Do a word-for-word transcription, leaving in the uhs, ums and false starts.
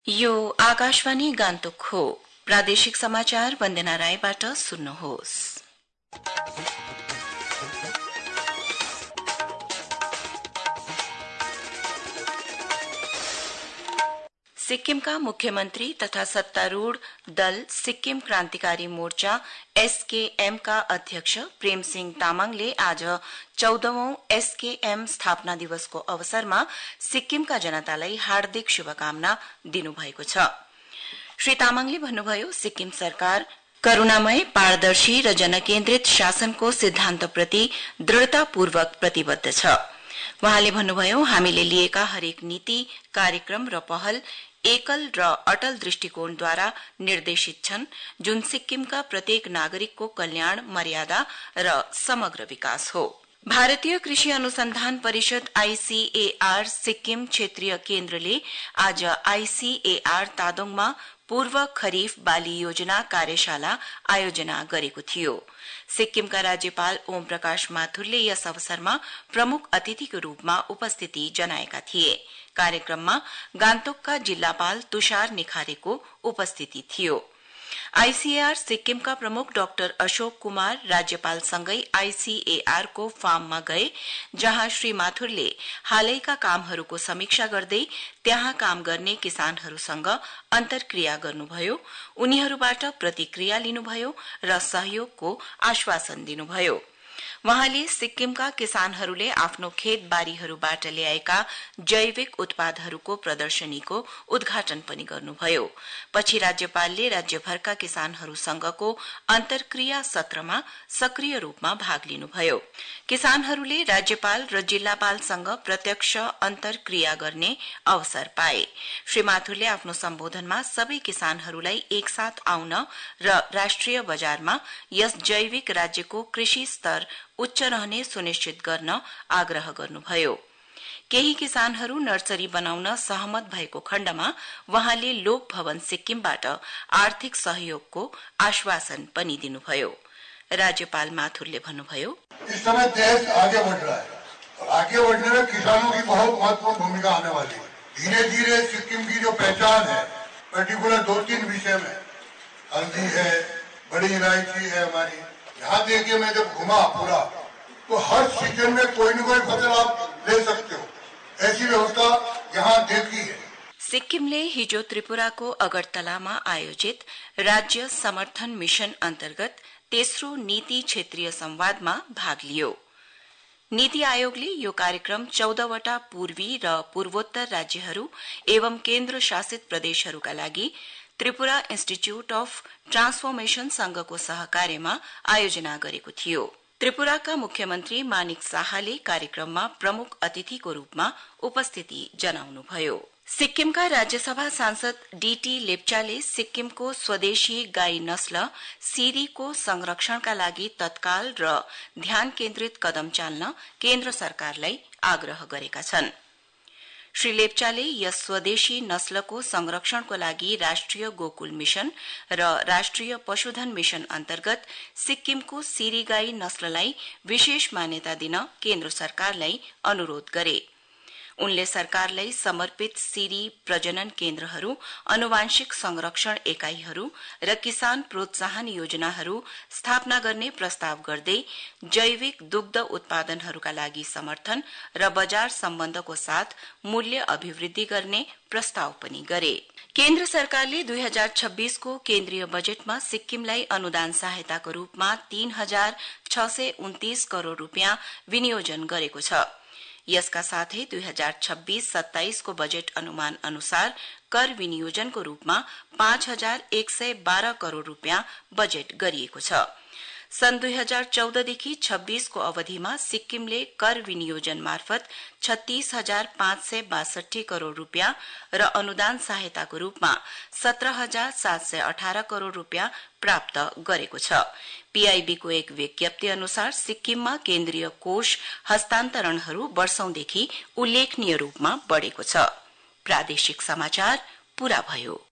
यो आकाशवाणी गान्तोक हो। प्रादेशिक समाचार वन्दना राईबाट सुन्नुहोस्। सिक्किमका मुख्यमन्त्री तथा सत्तारूढ़ दल सिक्किम क्रान्तिकारी मोर्चा एसकेएम का अध्यक्ष प्रेमसिंह तामाङले आज चौधौं एसकेएम स्थापना दिवसको अवसरमा सिक्किमका जनतालाई हार्दिक शुभकामना दिनुभएको छ। श्री तामाङले भन्नुभयो, सिक्किम सरकार करुणामय, पारदर्शी र जनकेन्द्रित शासनको सिद्धान्तप्रति दृढतापूर्वक प्रतिबद्ध छ। वहाँले भन्नुभयो, हामीले लिएका हरेक नीति, कार्यक्रम र पहल एकल र अटल दृष्टिकोणद्वारा निर्देशित छन्, जुन सिक्किमका प्रत्येक नागरिकको कल्याण, मर्यादा र समग्र विकास हो। भारतीय कृषि अनुसन्धान परिषद आईसीएआर सिक्किम क्षेत्रीय केन्द्रले आज आईसीएआर तादोङमा पूर्व खरीफ बाली योजना कार्यशाला आयोजना गरेको थियो। सिक्किमका राज्यपाल ओम प्रकाश माथुरले यस अवसरमा प्रमुख अतिथिको रूपमा उपस्थिति जनाएका थिए। कार्यक्रममा गान्तोकका जिल्लापाल तुषार निखारेको उपस्थिति थियो। आईसीएआर सिक्किमका प्रमुख डाक्टर अशोक कुमार राज्यपालसँगै आईसीएआर को फार्ममा गए, जहाँ श्री माथुरले हालैका कामहरूको समीक्षा गर्दै त्यहाँ काम गर्ने किसानहरूसँग अन्तर्क्रिया गर्नुभयो, उनीहरूबाट प्रतिक्रिया लिनुभयो र सहयोगको आश्वासन दिनुभयो। वहाँले सिक्किमका किसानहरूले आफ्नो खेतबारीहरूबाट ल्याएका जैविक उत्पादहरूको प्रदर्शनीको उद्घाटन पनि गर्नुभयो। पछि राज्यपालले राज्यभरका किसानहरूसँगको अन्तर्क्रिया सत्रमा सक्रिय रूपमा भाग लिनुभयो। किसानहरूले राज्यपाल र जिल्लापालसँग प्रत्यक्ष अन्तर्क्रिया गर्ने अवसर पाए। श्री माथुरले आफ्नो सम्बोधनमा सबै किसानहरूलाई एकसाथ आउन र राष्ट्रिय बजारमा यस जैविक राज्यको कृषि स्तर उच्च रहने सुनिश्चित गर्न आग्रह गर्नुभयो। केही किसानहरू नर्सरी बनाउन सहमत भएको खण्डमा वहाँले लोक भवन सिक्किमबाट आर्थिक सहयोगको आश्वासन पनि दिनुभयो। राज्यपाल माथुरले भन्नुभयो, इस समय देश आगे बढ़ रहा है और आगे बढ़ने में किसानों की बहुत महत्वपूर्ण भूमिका आने वाली है। धीरे धीरे सिक्किम की जो पहचान है, पर्टिकुलर दो तीन विषय में, हल्दी है, बड़ी इलायची है हमारी, यहाँ देखिए मैं जब घुमा पूरा तो हर सीजन में कोई न कोई फसल आप ले सकते हो, ऐसी व्यवस्था यहाँ देखी है। सिक्किमले हिजो त्रिपुराको अगरतलामा आयोजित राज्य समर्थन मिशन अन्तर्गत तेस्रो नीति क्षेत्रीय संवादमा भाग लियो। नीति आयोगले यो कार्यक्रम चौधवटा पूर्वी र पूर्वोत्तर राज्यहरू एवं केन्द्र शासित प्रदेशहरूका लागि त्रिपुरा इन्स्टिच्यूट अफ ट्रान्सफर्मेशन संघको सहकार्यमा आयोजना गरेको थियो। त्रिपुराका मुख्यमन्त्री मानिक शाहले कार्यक्रममा प्रमुख अतिथिको रूपमा उपस्थिति जनाउनुभयो। सिक्किमका राज्यसभा सांसद डीटी लेप्चाले सिक्किमको स्वदेशी गाई नस्ल सिरीको संरक्षणका लागि तत्काल र ध्यान केन्द्रित कदम चाल्न केन्द्र सरकारलाई आग्रह गरेका छन्। श्री लेप्चाले यस स्वदेशी नस्लको संरक्षणको लागि राष्ट्रिय गोकुल मिशन र राष्ट्रिय पशुधन मिशन अन्तर्गत सिक्किमको सिरी गाई नस्ललाई विशेष मान्यता दिन केन्द्र सरकारलाई अनुरोध गरे। उनले सरकारलाई समर्पित सिरी प्रजनन केन्द्रहरू, आनुवांशिक संरक्षण एकाईहरू र किसान प्रोत्साहन योजनाहरू स्थापना गर्ने प्रस्ताव गर्दै जैविक दुग्ध उत्पादनहरूका लागि समर्थन र बजार सम्बन्धको साथ मूल्य अभिवृद्धि गर्ने प्रस्ताव पनि गरे। केन्द्र सरकारले दुई हजार छब्बीस को केन्द्रीय बजेटमा सिक्किमलाई अनुदान सहायताको रूपमा तीन हजार छ सय उन्तीस करोड़ रूपियाँ विनियोजन गरेको छ। यसका साथै दुई हजार छब्बीस सत्ताइस को बजेट अनुमान अनुसार कर विनियोजनको रूपमा पाँच हजार एक सय बाह्र करोड़ रूपियाँ बजेट गरिएको छ। सन् दुई हजार चौधदेखि छब्बीस को अवधिमा सिक्किमले कर विनियोजन मार्फत छत्तीस हजार पाँच सय बासठी करोड़ रूपियाँ र अनुदान सहायताको रूपमा सत्र हजार सात सय अठारह करोड़ रूपियाँ प्राप्त गरेको छ। पीआईबी को एक विज्ञप्ति अनुसार सिक्किममा केन्द्रीय कोष हस्तान्तरणहरू वर्षौंदेखि उल्लेखनीय रूपमा बढ़ेको छ। प्रादेशिक समाचार पूरा भयो।